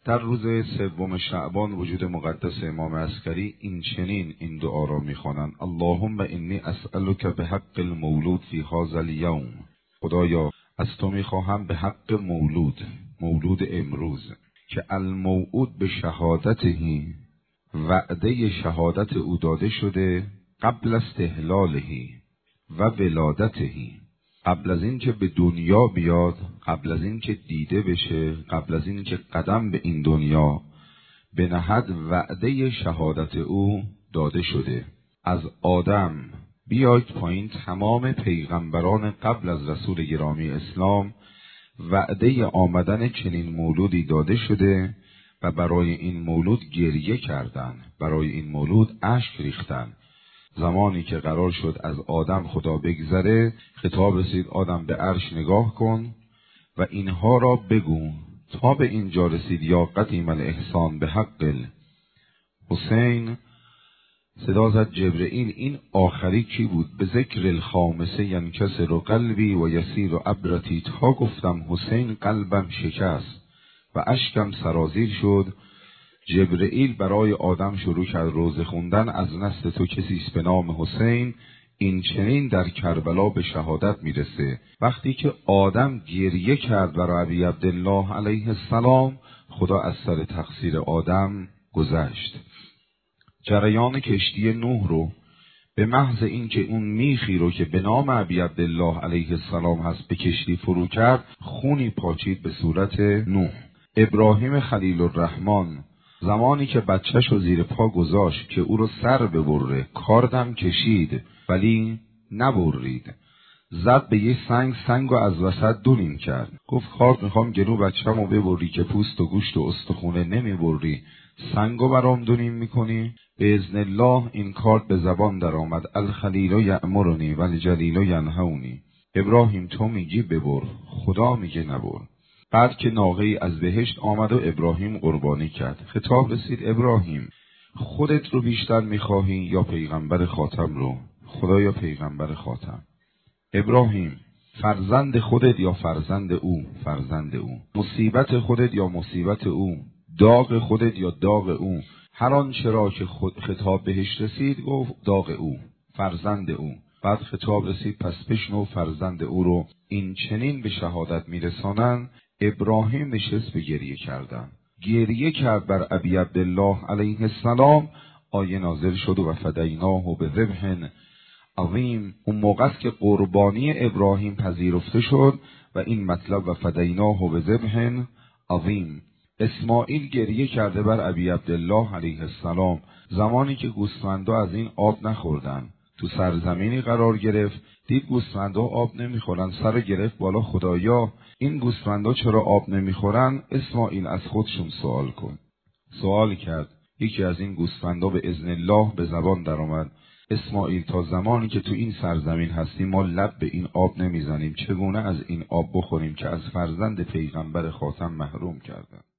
در روز 3 شعبان وجود مقدس امام عسکری این دعا را می‌خوانند: اللهم انی اسألک بحق المولود فی هذا الیوم. خدایا از تو می‌خواهم به حق مولود امروز که الموعود به شهادته، وعده شهادت او داده شده، قبل استحلاله و ولادته، قبل از این که به دنیا بیاد، قبل از این که دیده بشه، قبل از این که قدم به این دنیا بنهد، وعده شهادت او داده شده. از آدم بیاید پایین تمام پیغمبران قبل از رسول گرامی اسلام وعده آمدن چنین مولودی داده شده و برای این مولود گریه کردند، برای این مولود اشک ریختند. زمانی که قرار شد از آدم خدا بگذره، خطاب رسید آدم به عرش نگاه کن و اینها را بگو. تا به اینجا رسید یا قدیم الاحسان به حق حسین، صدا زد جبرئیل این آخری کی بود؟ به ذکر الخامسه ینکسر قلبی و یسیر عبرتی، تا گفتم حسین قلبم شکست و اشکم سرازیر شد. جبرئیل برای آدم شروع کرد روزه خوندن: از نسل تو کسی است به نام حسین، این چنین در کربلا به شهادت میرسه. وقتی که آدم گریه کرد برای ابی عبدالله علیه السلام، خدا از سر تقصیر آدم گذشت. جریان کشتی نوح رو به محض اینکه اون میخی رو که به نام ابی عبدالله علیه السلام هست به کشتی فرو کرد، خونی پاچید به صورت نوح. ابراهیم خلیل الرحمن زمانی که بچه‌ش رو زیر پا گذاشت که او رو سر ببره، کاردم کشید ولی نبرید، زد به یه سنگ رو از وسط دو نیم کرد. گفت کارد میخوام گلو بچه‌مو ببری که پوست و گوشت و استخونه نمیبری، سنگو برام دو نیم میکنی؟ به اذن الله این کارد به زبان در آمد: الخلیل یأمرنی والجلیل ینهونی. ابراهیم تو میگی ببر، خدا میگه نبر. بعد که ناقه‌ای از بهشت آمد و ابراهیم قربانی کرد، خطاب رسید ابراهیم خودت رو بیشتر میخواهی یا پیغمبر خاتم رو؟ خدا یا پیغمبر خاتم. ابراهیم فرزند خودت یا فرزند او؟ فرزند او. مصیبت خودت یا مصیبت او؟ داغ خودت یا داغ او؟ هر آنچه را که خطاب بهش رسید گفت داغ او، فرزند او. بعد خطاب رسید پس بشنو فرزند او رو. این چنین به شهادت میرسانند. ابراهیم نشست به گریه کردن، گریه کرد بر ابی عبدالله علیه السلام. آیه نازل شد و فدیناه بذبح عظیم. اون موقع است که قربانی ابراهیم پذیرفته شد و این مطلب و فدیناه بذبح عظیم. اسماعیل گریه کرده بر ابی عبدالله علیه السلام زمانی که گوسفندا از این آب نخوردن. تو سرزمینی قرار گرفت، دید گوسفندا آب نمیخورن، سر گرفت بالا: خدایا این گوسفندا چرا آب نمیخورن؟ اسماعیل از خودشون سوال کن. سوال کرد، یکی از این گوسفندا به اذن الله به زبان در آمد: اسماعیل تا زمانی که تو این سرزمین هستیم ما لب به این آب نمیزنیم، چگونه از این آب بخوریم که از فرزند پیغمبر خاتم محروم کردن؟